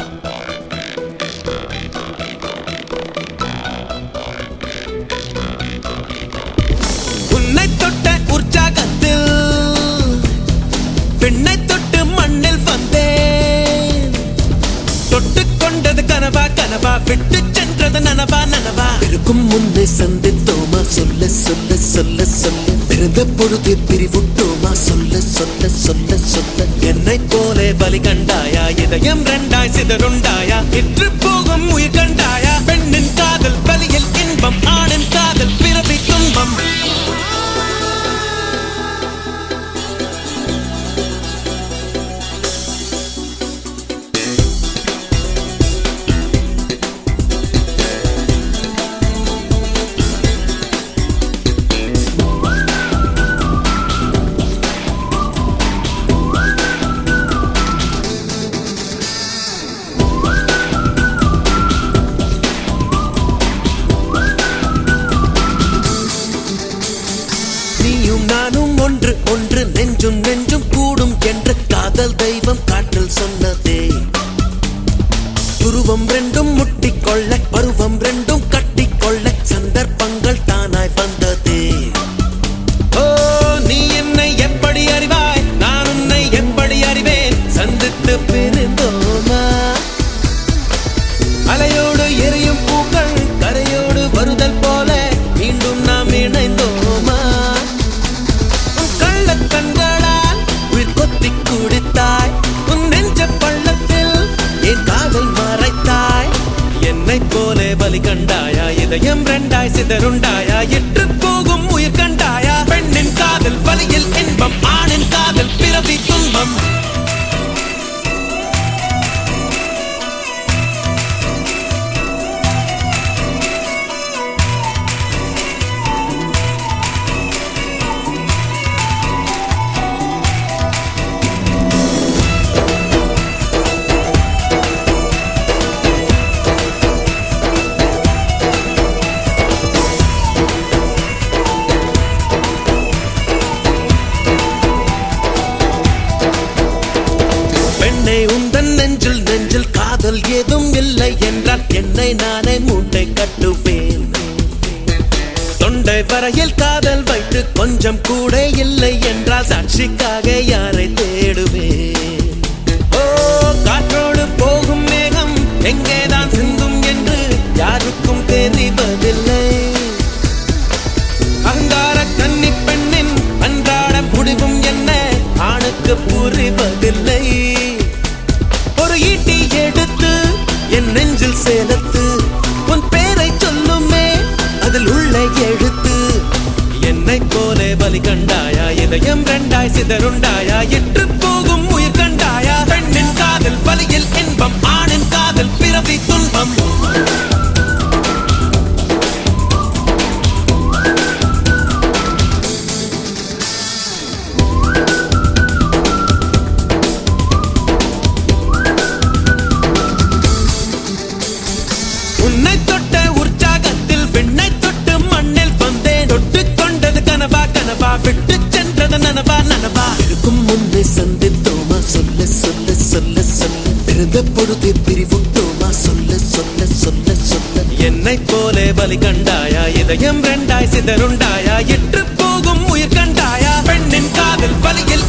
உன்னை தொட்ட உற்சாகத்தில் பெண்ணை தொட்டு மண்ணில் வந்தேன். தொட்டு கொண்டது கனவா கனவா, விட்டு சென்றது நனவா நனவா. இருக்கும் முன்னே சந்தித்தோமா, சொல்ல சொல்ல சொல்ல சொல்ல. பிறந்த பொழுது பிரிவுட்டோமா, சொல்ல சொல்ல சொல்ல சொல்ல. என்னை போலே பலி கண்டாயா, இதயம் ரெண்டாய் சிதறுண்டாயா. இற்று போகும் உயிர் கண்டாயா. பெண்ணின் காதல் வலியில் இன்பம், ஆணின் காதல் பிறவி துன்பம். நானும் ஒன்று ஒன்று, நெஞ்சும் நெஞ்சும் கூடும் என்று காதல் தெய்வம் காற்றில் சொன்னதே. துருவம் ரெண்டும் முட்டிக்கொள்ள, பருவம் ரெண்டும் கட்டிக்கொள்ள, சந்தர்ப்பங்கள் தானாய் வந்ததே. ஓ, நீ என்னை எப்படி அறிவாய், நான் உன்னை எப்படி அறிவேன். சந்தித்து பிரிந்தோமா, அலையோடு எரியும் பூக்கள் கரையோடு வருதல் போல மீண்டும் நாம் இணைந்தோமா. கண்களால் உயிர் கொத்தி குடித்தாய், உன் நெஞ்ச பள்ளத்தில் என் காதல் மறைத்தாய். என்னை போலே பலி கண்டாயா, இதயம் ரெண்டாய் சிதறுண்டாயா. இற்று போகும் உயிர் கண்டாயா. பெண்ணின் காதல் வலியில் இன்பம், ஆணின் காதல் பிறவி துன்பம். உந்தன் நெஞ்சில் நெஞ்சில் காதல் ஏதும் இல்லை என்றால் என்னை நானே மூட்டை கட்டுவேன். தொண்டை வரையில் காதல் வைத்து கொஞ்சம் கூட இல்லை என்றால் சாட்சிக்காக யாரை தேடுவேன். ஓ, காற்றோடு போகும் மேகம் எங்கேதான் சிந்தும் என்று யாருக்கும் தெரிவதில்லை. அகங்கார கன்னி பெண்ணின் அன்றாட முடிவும் என்ன ஆணுக்கு புரிவதில்லை. ஒரு ஈட்டி எடுத்து என் நெஞ்சில் சேலத்து, உன் பேரை சொல்லுமே அதில் உள்ள எழுத்து. என்னை போலே பலி கண்டாயா, இதயம் ரெண்டாய் சிதறுண்டாயா. இற்று போகும் உயிர் கண்டாயா. பெண்ணின் காதல் வலியில் இன்பம், ஆணின் காதல் பிறவி துன்பம். உன்னை தொட்ட உற்சாகத்தில் பெண்ணை தொட்டு மண்ணில் வந்தேன். தொட்டு கொண்டது கனவா கனவா, விட்டு சென்றது நனவா நனவா. இருக்கும் முன்னே சந்தித்தோமா, சொல்ல சொல்ல சொல்ல சொல்ல. பிறந்த பொழுது பிரிவுட்டோமா, சொல்ல சொல்ல சொல்ல சொல்ல. என்னை போலே பலி கண்டாயா, இதயம் ரெண்டாய் சிதறுண்டாயா. இற்று போகும் உயிர் கண்டாயா. பெண்ணின் காதல் வலியில்